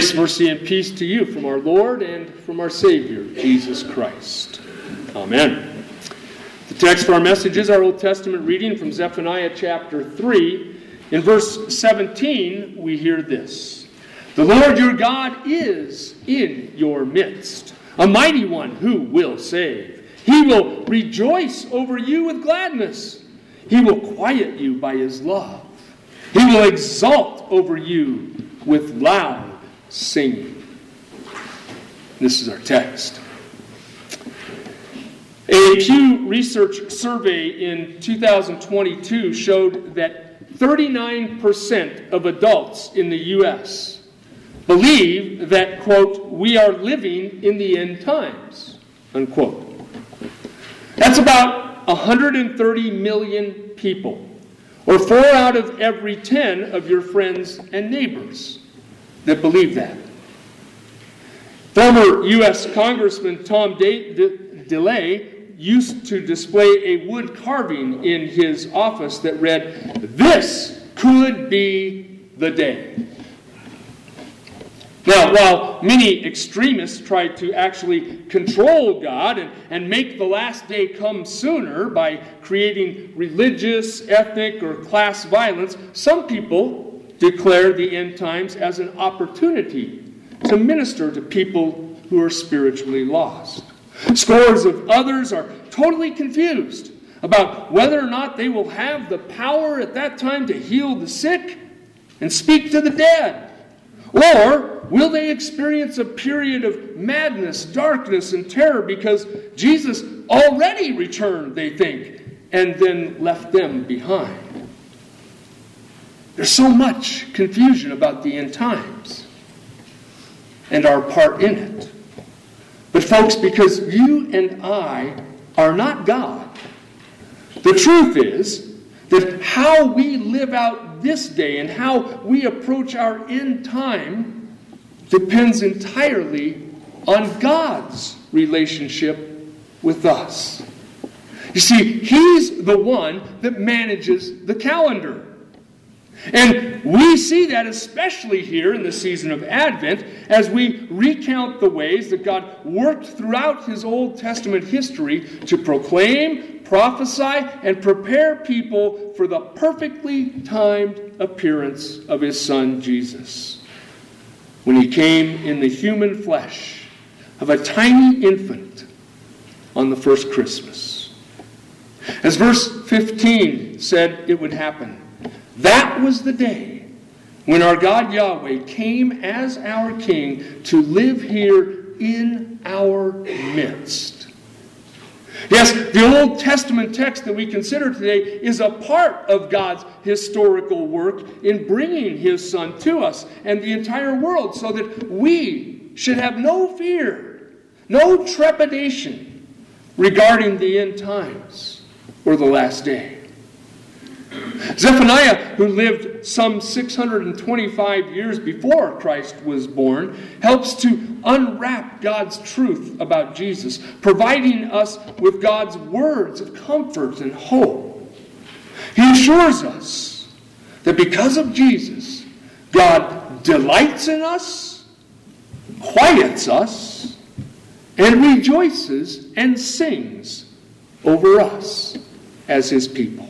Grace, mercy, and peace to you from our Lord and from our Savior, Jesus Christ. Amen. The text for our message is our Old Testament reading from Zephaniah chapter 3. In verse 17, we hear this: "The Lord your God is in your midst, a mighty one who will save. He will rejoice over you with gladness. He will quiet you by his love. He will exult over you with loud singing." This is our text. A Pew Research survey in 2022 showed that 39% of adults in the U.S. believe that, quote, "we are living in the end times," unquote. That's about 130 million people, or 4 out of every 10 of your friends and neighbors that believe that. Former U.S. Congressman Tom DeLay used to display a wood carving in his office that read, "This could be the day." Now, while many extremists try to actually control God and make the last day come sooner by creating religious, ethnic, or class violence, some people declare the end times as an opportunity to minister to people who are spiritually lost. Scores of others are totally confused about whether or not they will have the power at that time to heal the sick and speak to the dead. Or will they experience a period of madness, darkness, and terror because Jesus already returned, they think, and then left them behind? There's so much confusion about the end times and our part in it. But folks, because you and I are not God, the truth is that how we live out this day and how we approach our end time depends entirely on God's relationship with us. You see, He's the one that manages the calendar. And we see that especially here in the season of Advent as we recount the ways that God worked throughout His Old Testament history to proclaim, prophesy, and prepare people for the perfectly timed appearance of His Son Jesus, when He came in the human flesh of a tiny infant on the first Christmas. As verse 15 said it would happen, that was the day when our God Yahweh came as our King to live here in our midst. Yes, the Old Testament text that we consider today is a part of God's historical work in bringing His Son to us and the entire world so that we should have no fear, no trepidation regarding the end times or the last day. Zephaniah, who lived some 625 years before Christ was born, helps to unwrap God's truth about Jesus, providing us with God's words of comfort and hope. He assures us that because of Jesus, God delights in us, quiets us, and rejoices and sings over us as His people.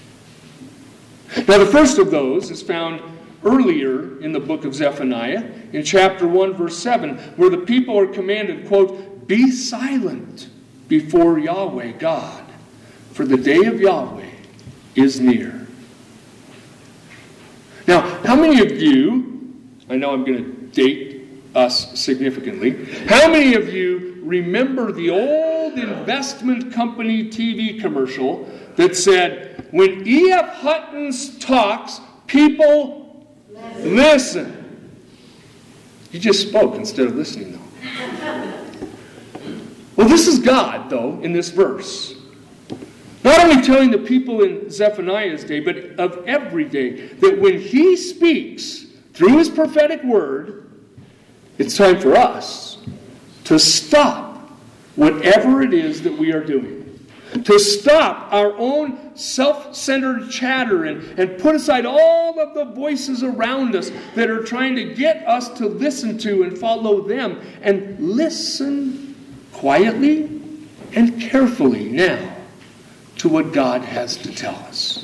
Now, the first of those is found earlier in the book of Zephaniah, in chapter 1, verse 7, where the people are commanded, quote, "Be silent before Yahweh God, for the day of Yahweh is near." Now, how many of you, I know I'm going to date us significantly, how many of you remember the old investment company TV commercial that said, "When E.F. Hutton talks, people listen"? He just spoke instead of listening, though. Well, this is God, though, in this verse. Not only telling the people in Zephaniah's day, but of every day, that when He speaks through His prophetic word, it's time for us to stop whatever it is that we are doing. To stop our own self-centered chatter and put aside all of the voices around us that are trying to get us to listen to and follow them, and listen quietly and carefully now to what God has to tell us.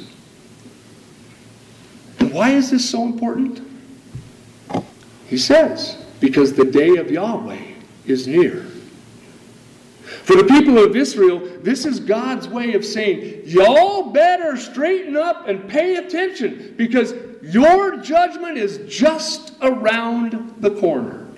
And why is this so important? He says, because the day of Yahweh is near. For the people of Israel, this is God's way of saying, y'all better straighten up and pay attention, because your judgment is just around the corner.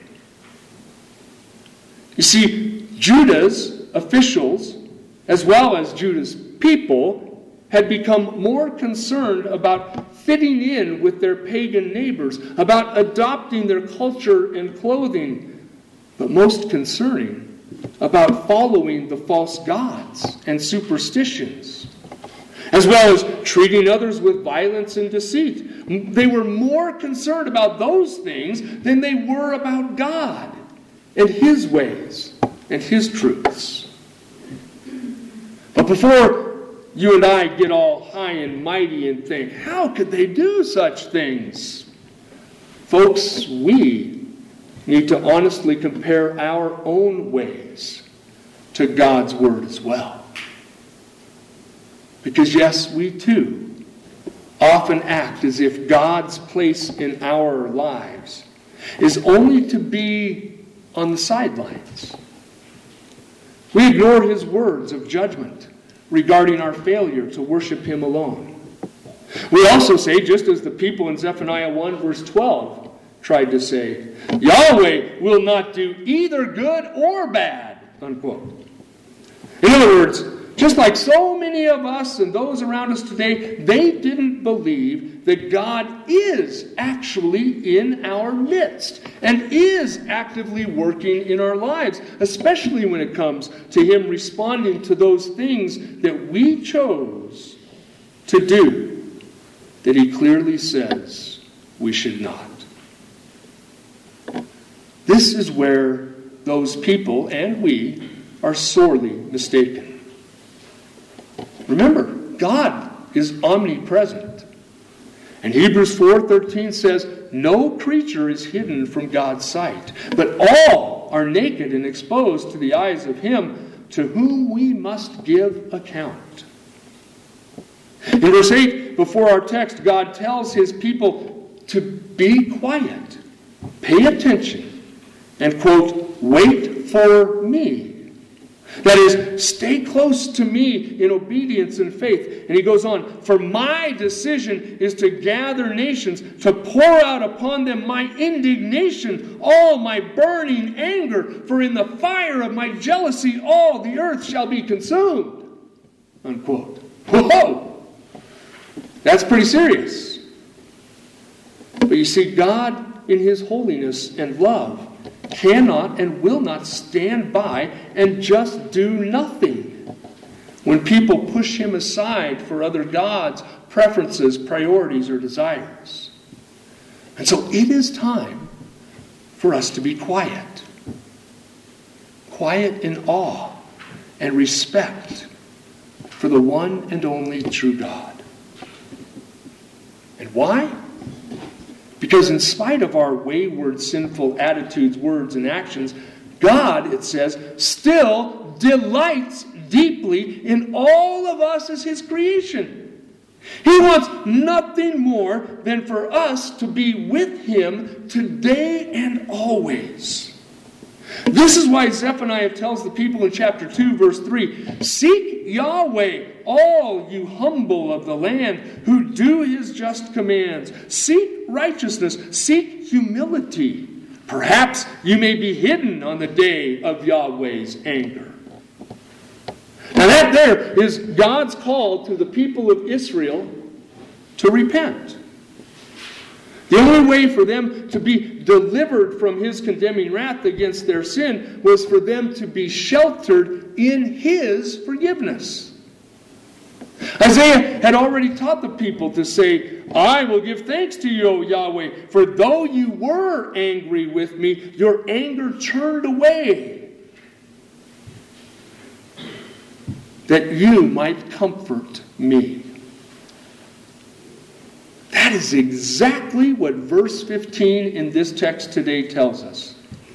You see, Judah's officials, as well as Judah's people, had become more concerned about fitting in with their pagan neighbors, about adopting their culture and clothing, but most concerning, about following the false gods and superstitions, as well as treating others with violence and deceit. They were more concerned about those things than they were about God and His ways and His truths. But before you and I get all high and mighty and think, how could they do such things? Folks, we need to honestly compare our own ways to God's Word as well. Because yes, we too often act as if God's place in our lives is only to be on the sidelines. We ignore His words of judgment regarding our failure to worship Him alone. We also say, just as the people in Zephaniah 1 verse 12 tried to say, Yahweh will not do either good or bad, unquote. In other words, just like so many of us and those around us today, they didn't believe that God is actually in our midst and is actively working in our lives, especially when it comes to Him responding to those things that we chose to do that He clearly says we should not. This is where those people and we are sorely mistaken. Remember, God is omnipresent. And Hebrews 4:13 says, no creature is hidden from God's sight, but all are naked and exposed to the eyes of Him to whom we must give account. In verse 8, before our text, God tells His people to be quiet, pay attention, and, quote, wait for me. That is, stay close to me in obedience and faith. And he goes on, for my decision is to gather nations, to pour out upon them my indignation, all my burning anger. For in the fire of my jealousy all the earth shall be consumed. Unquote. Whoa! That's pretty serious. But you see, God in His holiness and love cannot and will not stand by and just do nothing when people push Him aside for other gods, preferences, priorities, or desires. And so it is time for us to be quiet. Quiet in awe and respect for the one and only true God. And why? Because in spite of our wayward, sinful attitudes, words, and actions, God, it says, still delights deeply in all of us as His creation. He wants nothing more than for us to be with Him today and always. This is why Zephaniah tells the people in chapter 2, verse 3, seek Yahweh, all you humble of the land who do His just commands. Seek righteousness, seek humility. Perhaps you may be hidden on the day of Yahweh's anger. Now that there is God's call to the people of Israel to repent. The only way for them to be delivered from His condemning wrath against their sin was for them to be sheltered in His forgiveness. Isaiah had already taught the people to say, I will give thanks to you, O Yahweh, for though you were angry with me, your anger turned away, that you might comfort me. That is exactly what verse 15 in this text today tells us.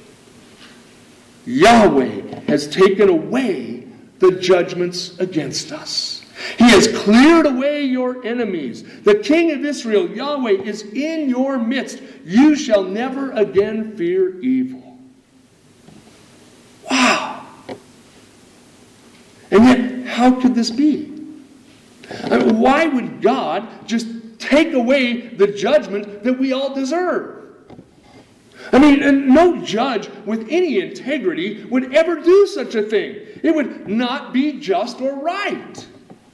Yahweh has taken away the judgments against us. He has cleared away your enemies. The King of Israel, Yahweh, is in your midst. You shall never again fear evil. Wow! And yet, how could this be? I mean, why would God just take away the judgment that we all deserve? I mean, no judge with any integrity would ever do such a thing. It would not be just or right.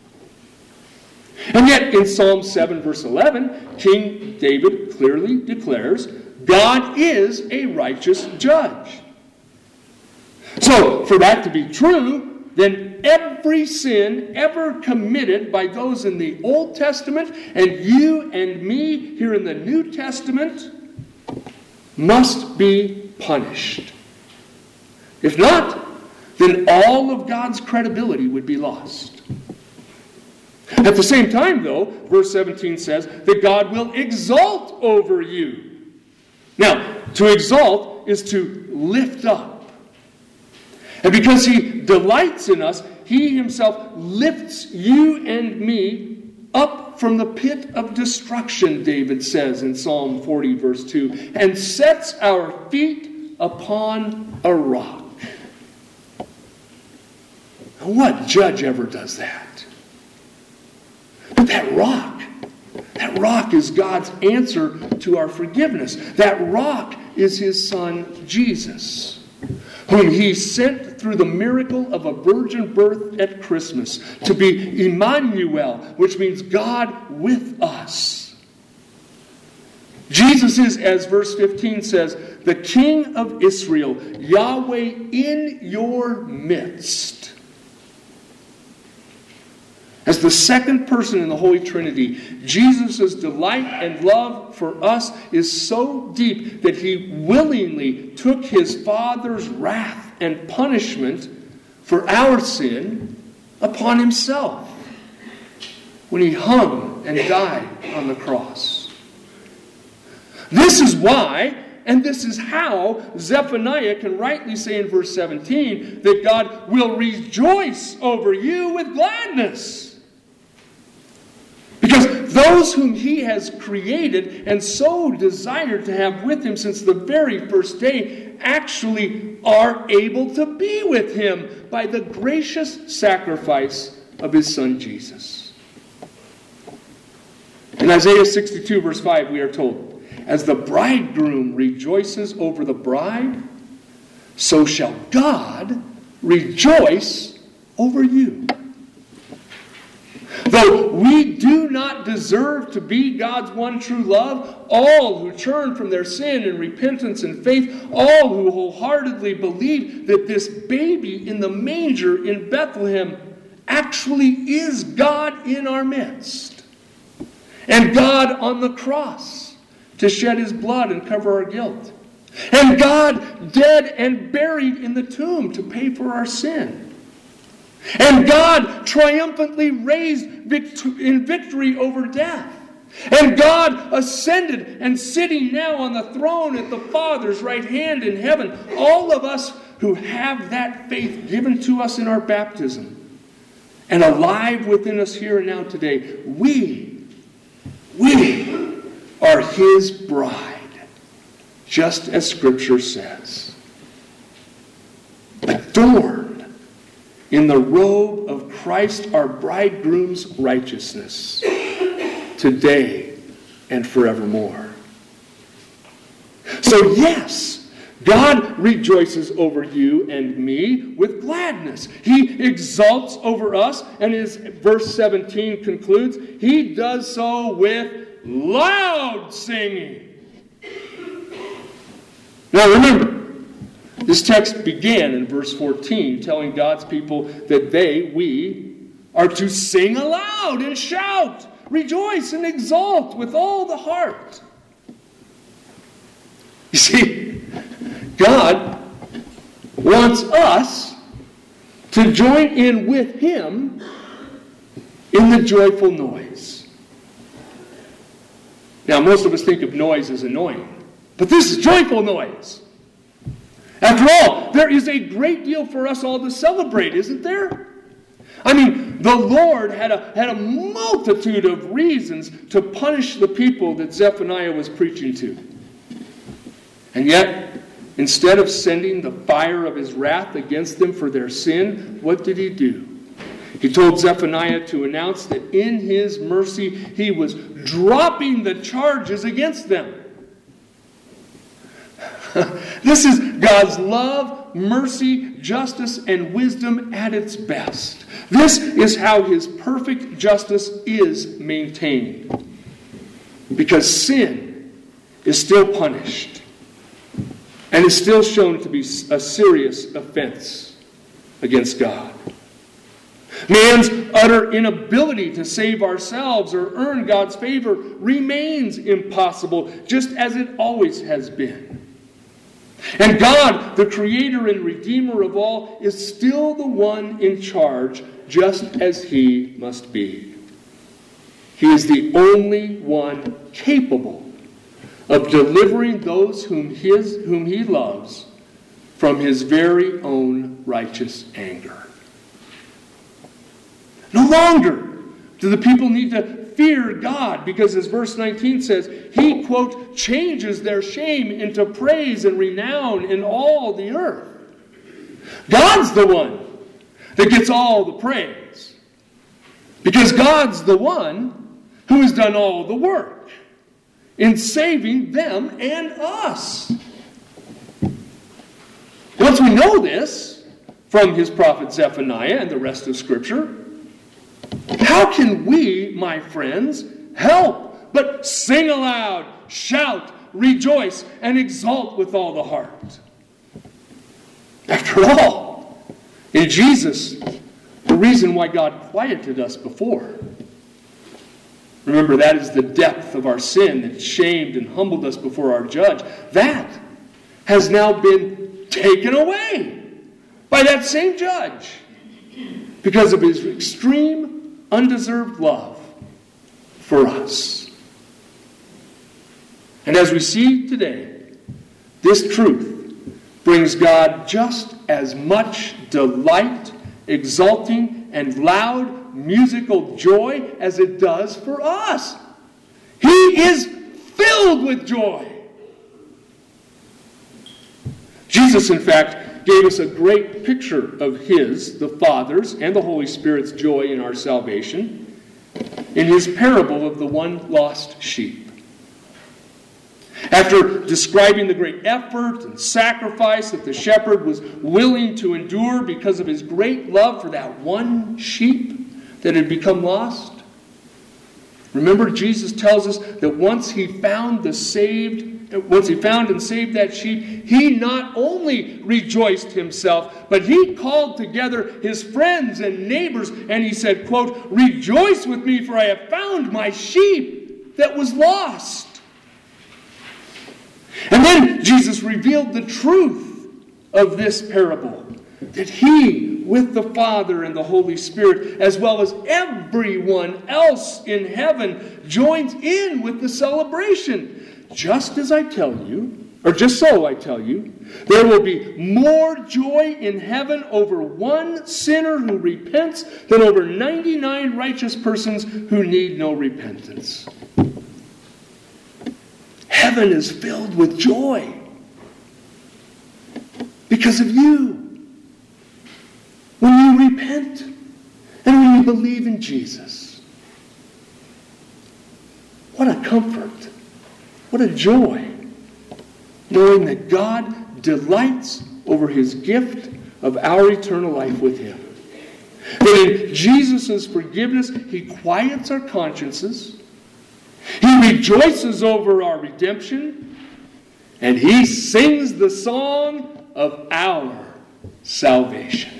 And yet, in Psalm 7, verse 11, King David clearly declares, God is a righteous judge. So, for that to be true, then every sin ever committed by those in the Old Testament and you and me here in the New Testament must be punished. If not, then all of God's credibility would be lost. At the same time, though, verse 17 says that God will exalt over you. Now, to exalt is to lift up. And because He delights in us, He Himself lifts you and me up from the pit of destruction, David says in Psalm 40, verse 2, and sets our feet upon a rock. Now, what judge ever does that? But that rock is God's answer to our forgiveness. That rock is His Son, Jesus, whom He sent through the miracle of a virgin birth at Christmas to be Emmanuel, which means God with us. Jesus is, as verse 15 says, the King of Israel, Yahweh in your midst. As the second person in the Holy Trinity, Jesus' delight and love for us is so deep that He willingly took His Father's wrath and punishment for our sin upon Himself when He hung and died on the cross. This is why, and this is how, Zephaniah can rightly say in verse 17 that God will rejoice over you with gladness. Because those whom He has created and so desired to have with Him since the very first day actually are able to be with Him by the gracious sacrifice of His Son Jesus. In Isaiah 62 verse 5 we are told, as the bridegroom rejoices over the bride, so shall God rejoice over you. Though we do not deserve to be God's one true love, all who turn from their sin in repentance and faith, all who wholeheartedly believe that this baby in the manger in Bethlehem actually is God in our midst, and God on the cross to shed His blood and cover our guilt, and God dead and buried in the tomb to pay for our sin, and God triumphantly raised in victory over death. And God ascended and sitting now on the throne at the Father's right hand in heaven. All of us who have that faith given to us in our baptism and alive within us here and now today, we are His bride, just as Scripture says. Adorned in the robe of Christ, our bridegroom's righteousness, today and forevermore. So yes, God rejoices over you and me with gladness. He exalts over us, and as verse 17 concludes, He does so with loud singing. Now remember, this text began in verse 14, telling God's people that we are to sing aloud and shout, rejoice and exult with all the heart. You see, God wants us to join in with Him in the joyful noise. Now, most of us think of noise as annoying, but this is joyful noise. After all, there is a great deal for us all to celebrate, isn't there? I mean, the Lord had a multitude of reasons to punish the people that Zephaniah was preaching to. And yet, instead of sending the fire of his wrath against them for their sin, what did he do? He told Zephaniah to announce that in his mercy he was dropping the charges against them. This is God's love, mercy, justice, and wisdom at its best. This is how his perfect justice is maintained. Because sin is still punished and is still shown to be a serious offense against God. Man's utter inability to save ourselves or earn God's favor remains impossible, just as it always has been. And God, the Creator and Redeemer of all, is still the one in charge, just as He must be. He is the only one capable of delivering those whom He loves from His very own righteous anger. No longer do the people need to fear God, because as verse 19 says, He, quote, changes their shame into praise and renown in all the earth. God's the one that gets all the praise, because God's the one who has done all the work in saving them and us. Once we know this from his prophet Zephaniah and the rest of Scripture, how can we, my friends, help but sing aloud, shout, rejoice, and exult with all the heart? After all, in Jesus, the reason why God quieted us before. Remember, that is the depth of our sin that shamed and humbled us before our judge. That has now been taken away by that same judge because of his extreme undeserved love for us. And as we see today, this truth brings God just as much delight, exulting, and loud musical joy as it does for us. He is filled with joy. Jesus, in fact, gave us a great picture of His, the Father's, and the Holy Spirit's joy in our salvation in His parable of the one lost sheep. After describing the great effort and sacrifice that the shepherd was willing to endure because of his great love for that one sheep that had become lost, remember, Jesus tells us that once he found and saved that sheep, he not only rejoiced himself, but he called together his friends and neighbors, and he said, quote, "Rejoice with me, for I have found my sheep that was lost." And then Jesus revealed the truth of this parable, that he, with the Father and the Holy Spirit, as well as everyone else in heaven, joins in with the celebration. Just so I tell you, there will be more joy in heaven over one sinner who repents than over 99 righteous persons who need no repentance. Heaven is filled with joy because of you. When you repent and when you believe in Jesus. What a comfort. What a joy, knowing that God delights over his gift of our eternal life with him. That in Jesus' forgiveness, he quiets our consciences, he rejoices over our redemption, and he sings the song of our salvation.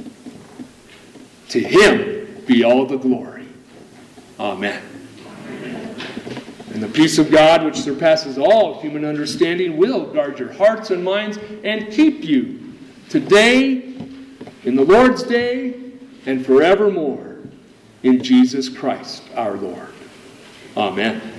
To him be all the glory. Amen. And the peace of God, which surpasses all human understanding, will guard your hearts and minds and keep you today, in the Lord's day, and forevermore in Jesus Christ our Lord. Amen.